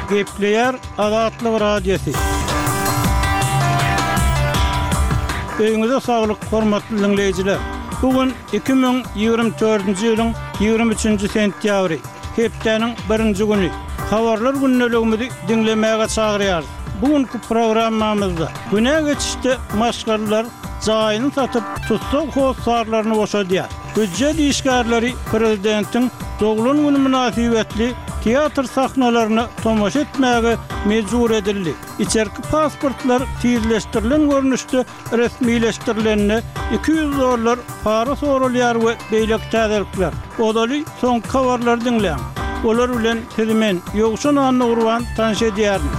Gepleyer Azatlyk Radiosu. Öýüňize saglyk, hormatly dinleýijiler. Bugün 2024-nji ýylyň 23-nji sentýabry, hepdeniň 1-nji güni. Habarlar günneligimizi dinlemäge çagyrýar. Bugünkü programmamyzda güne geçişde maşgallar jaýyny satyp tutsak howsarlaryny boşadýar. Büdjet işgärleri prezidentin dogulun güni münasibetli teatr sahnalaryny tomaşa etmäge mejbur edildi. İçerki pasportlar tizleşdirilen görnüşde resmileşdirilenine $200 para sorulýar we beýlek täzelikler. Odaly soň habarlar dinleýän. Olar bilen Hizmen ýogşan anna urwan tanış edýärmi?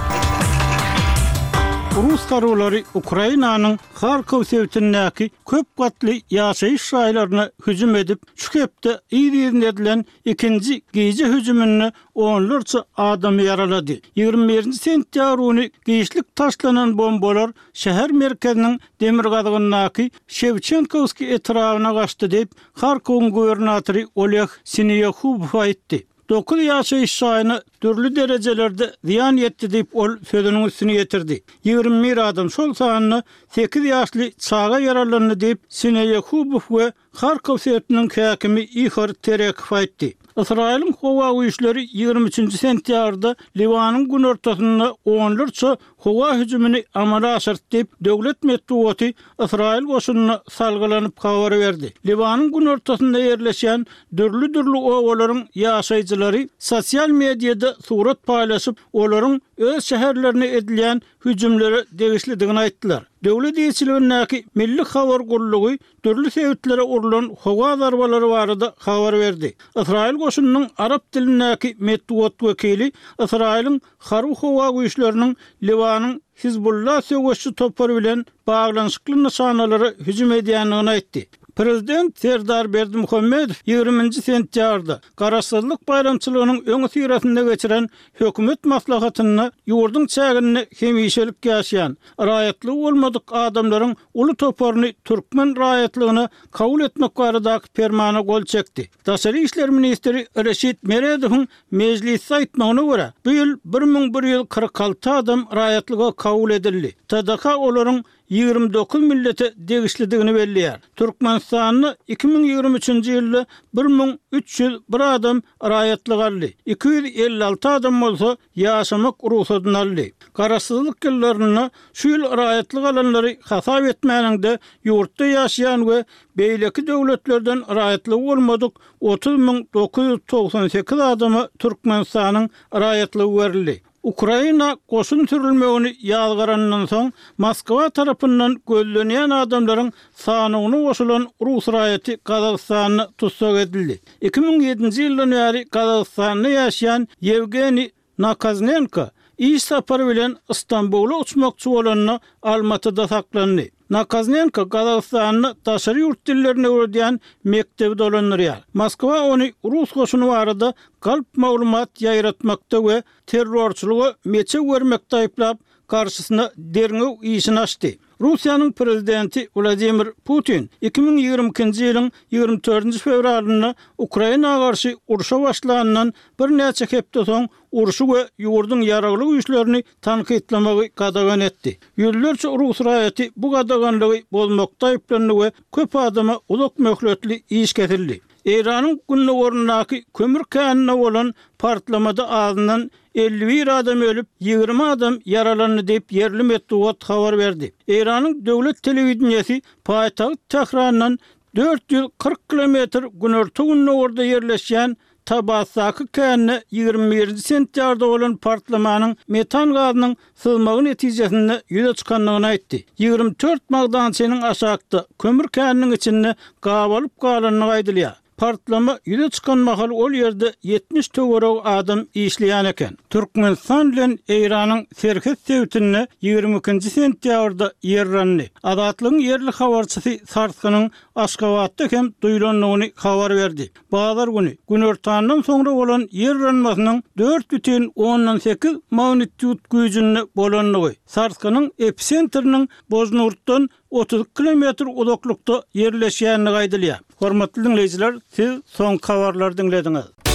Rus karolary Ukrainanyň Harkov sewtindäki köp gatly ýaşaýyş şaýlaryna hüjüm edip, şu hepde ýygyň edilen ikinji gece hüjümini onlarca adam yaraladı. 21-nji sentýabr güni giýişlik taşlanan bombalar şäher merkeziniň demir gadygynyňky Shevchenkovski etrawyna gaçdy diýip Harkow gubernatory Oleg Sinyahub aýtdy. 9 ýaşaýyş şaýyny türlü derejelerde ziyan ýetdi diýip ol sözüniň üstüne ýetirdi. 21 adam şol sanyny 8 ýaşly çaga yaralandy diýip Sinyahub we Harkov şäheriniň häkimi Ihor Terekov aýtdy. İsrail'in hova güýçleri 23-nji sentýabrda Liwanyň gün ortasynda onlarça hova hüjümini amala aşyrtdy diýip döwlet medeniýeti Israil goşunyna salgylanyp habar berdi. Liwanyň gün ortasynda ýerleşen dürli owalaryň ýaşaýjylary sosial mediada surat paýlaşyp, olaryň öz şäherlerine edilen hüjümlere degişlidigini aýtdylar. Döwlet ýetirýänki Milli Habar Gurulugy türlü sebäplere urulan hova zarbalary barada habar berdi. Israil goşunynyň arab dilindäki medeniýet wekili Israil'in Harw hova güýçleriniň Liwanyň Hizbullah söwüşçü topary bilen baglanyşykly nişanalary hüjüm edýändigini aýtdy. Prezident Serdar Berdimuhammedow 20-nji sentýabrda Garaşsyzlyk bayramçylygynyň öňü sirasynda geçiren hökümet maslahatyny ýurdun çägini hemişelik ýaşaýan, raýatlyk bolmadyk adamlaryň uly toparyny türkmen raýatlygyny kabul etmek baradaky fermana gol çekdi. Daşary işler ministri Reşit Meredowyň mejliste aýtmagyna görä, bu ýyl 1146 adam raýatlyga kabul edildi. TDK olaryň 29 millete degişlidigini belliýär. Türkmenistanyny 2023-nji ýylda 1301 adam raýatlyk aldy. 256 adam bolsa ýaşamak ruhsatyny aldy. Garaşsyzlyk ýyllaryny şu ýyl raýatlyk alanlary hasap etmäninde ýurtda ýaşaýan we beýleki döwletlerden raýatlyk bolmadyk 30.998 adama Türkmenistanyň raýatlygy berildi. Ukraina goşun türülmegini ýazgarandan soň Moskwa tarapyndan gözlenýän adamlaryň sanyny goşulan Rus raýaty Kazakstanyny tutsak edildi. 2007-nji ýyldan bäri Kazakstanda ýaşaýan Yevgeni Nakaznenko iş sapary bilen Istanbul'a uçmakçy bolanyny Almatyda saklandy. Nakaznenko Kazakstanyny daşary ýurt dillerine öwredýän mektebi dolanýar. Moskwa ony Rus goşuny barada galp maglumat ýaýratmakda we terrorçylygy meçe bermekde aýplap karşysyna derňew işini açdy. Russiýanyň prezidenti Vladimir Putin 2022-nji ýylyň 24-nji fevralyny Ukrainaga garşy uruşa başlanandan bir näçe hepde soň uruşy we ýurdun ýaragly güýçlerini tankytlamagy gadagan etdi. Ýüllerçe Rus raýaty bu gadaganlygy bolmakda aýplandy we köp adama uzak möhletli iş getirildi. Iranyň günne ornundaky kömür känine bolan partlamada azyndan 51 adam ölüp 20 adam yaralandy diýip yerli medeniýet habar berdi. Iranyň döwlet telewizionyasy paýtagyt Tehrandan 440 kilometr günörtügünde orada ýerleşýän Tabasaky känine 21-nji sentýarda bolan partlamanyň metan gazynyň sızmagy netijesinde ýüze çykanlygyny aýtdy. 24 magdançynyň aşakda kömür käniniň içinde gabalyp galanyny aýdylýar. Partlama ýüze çykan mahal ol ýerde 70 töwerek adam işleýän eken. Türkmenistan bilen Iranyň Serhes sewtinde 22-nji sentýabrda ýerlendi. Azatlygyň ýerli habarçysy Sarskynyň Aşgabatda hem duýulanlygyny habar berdi. Bazar güni gün ortandan soňra bolan ýerlenmesiň 4,8 magnitude güýjünde bolanlygy. Sarskynyň episentriniň Bojnurtdan 30 kilometr uzaklykda ýerleşýänligi aýdylýar. Hormatly dinleýijiler, siz soň habarlary dinlediňiz.